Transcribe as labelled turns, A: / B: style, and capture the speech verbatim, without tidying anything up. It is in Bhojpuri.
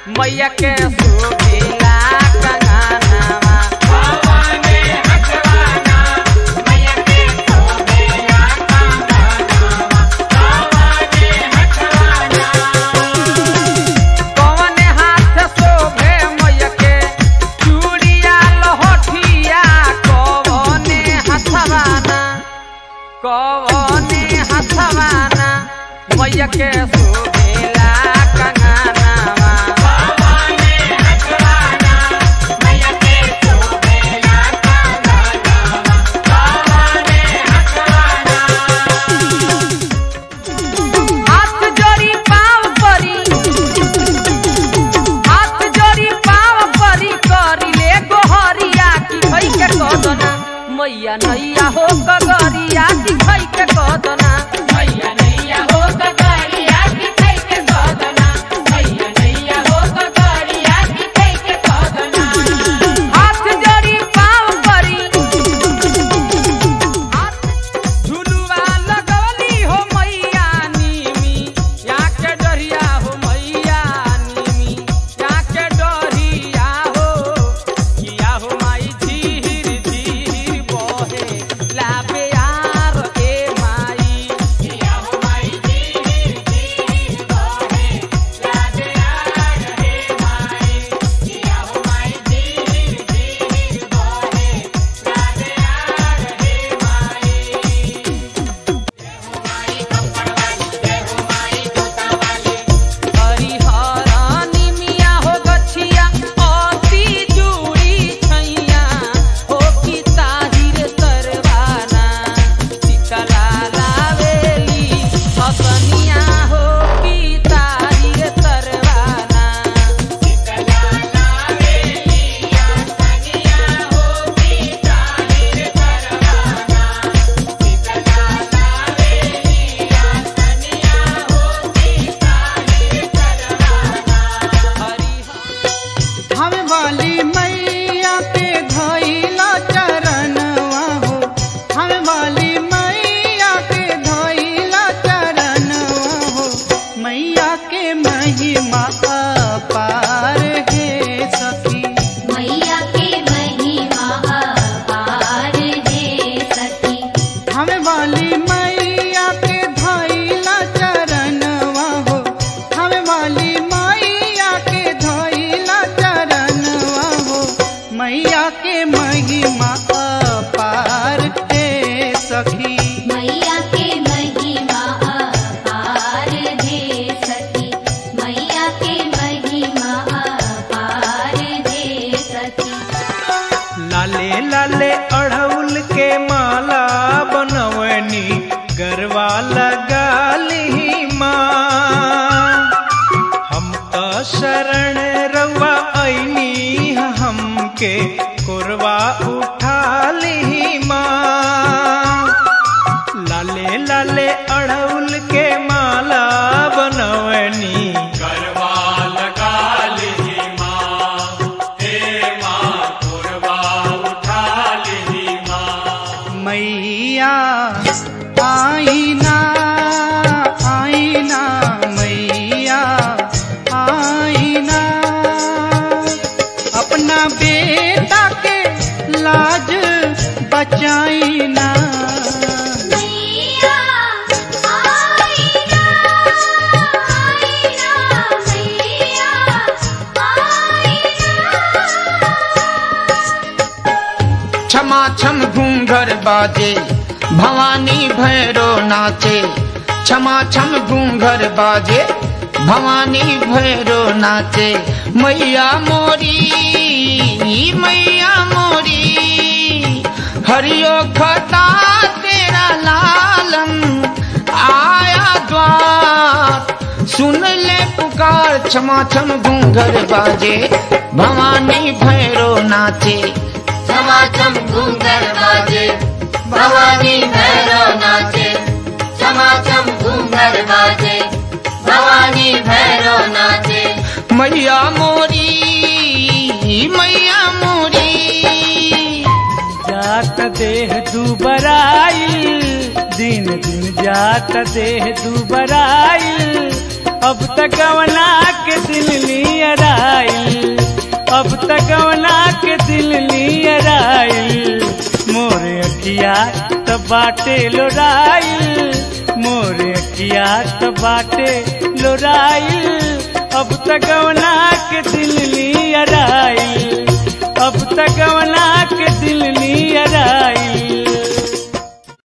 A: मैया के शोभेला कंगनवा
B: भवानी हथवाना मैया के शोभेला कंगनवा भवानी हथवाना
A: कौन हाथ शोभे मैया के चूड़िया लहठिया कौन हथवाना कौन हथवाना मैया के शोभेला कंगनवा
B: भवानी हथवाना मैया के शोभेला कंगनवा भवानी हथवाना
A: हाथ जोड़ी पाँव परी हाथ जोड़ी पाँव परी करी ले गोहरिया की भई के कदना मैया नैया हो कगरिया की भई के कदना
B: मैया नैया हो कगरिया की कई के कदना मैया नैया हो कगरिया की कई के कदना
A: हाथ जोड़ी पाँव परी हाथ झुलुआ लगवली हो मैया नीमी या के डरिया हो मैया नीमी या के डरिया हो किया हो माई धीर धीर बहे लाबे यार ए माई
B: किया हो माई धीर धीर बहे लागे आ रहे माई किया हो माई धीर धीर बहे लागे आ रहे माई माई कपड़ वाली जय हो माई जूता वाली
A: हरिहर निमिया हो गछिया अति जुड़ी छैया हो की ताहिर तरवाना शीतला लावेली हसनिया हो की ताहिर तरवाना
B: शीतला लावेली आसनिया हो की ताहिर करवाना शीतला लावेली आसनिया हो की ताहिर करवाना
A: हरिहर
C: हम वाली मैया के धइला चरणवा हो हम वाली मैया के धइला चरणवा हो मैया के महिमा अपार है सखी
D: मैया के महिमा अपार है सखी
C: हम वाली मैया के धइला चरणवा हो हम वाली मैया के धइला चरणवा हो मैया के महिमा अपार है सखी
D: मैया के महिमा अपार है सखी मैया के महिमा अपार है सखी
E: लाले लाले अड़हुल के माला बनवनी गरवा लगाली माँ हम तो शरण रवा ऐनी हमके कोरवा उठाली माँ लाले लाले अड़हुल के माला बनवनी
B: करवा लगा ली माँ हे माँ कोरबा उठा ली माँ
C: मैया आईना आईना मैया आईना अपना बेटा के लाज बचाईना
D: मैया आईना आईना मैया आईना
F: क्षमा छम घूंघर बाजे भवानी भैरो नाचे क्षमा छम घूंघर बाजे भवानी भैरो नाचे मैया मोरी मैया मोरी हरियो खता तेरा लालम आया द्वार सुन ले पुकार क्षमा छम घूंघर बाजे भवानी भैरो नाचे
D: क्षमा छम घूंघर बाजे भवानी भैरव नाचे क्षमा छम घूंघर बाजे भवानी भैरव नाचे
F: मैया मोरी मैया मोरी
G: जात देह दुबराई दिन दिन जात देह दुबराई
A: अब तक गवना के दिल नियर आइल, अब तक गवना के दिल नियर आइल, मोरे अखिया त बाटे लोराइल, मोरे अखिया त बाटे लोराइल, अब तक गवना के दिल नियर आइल।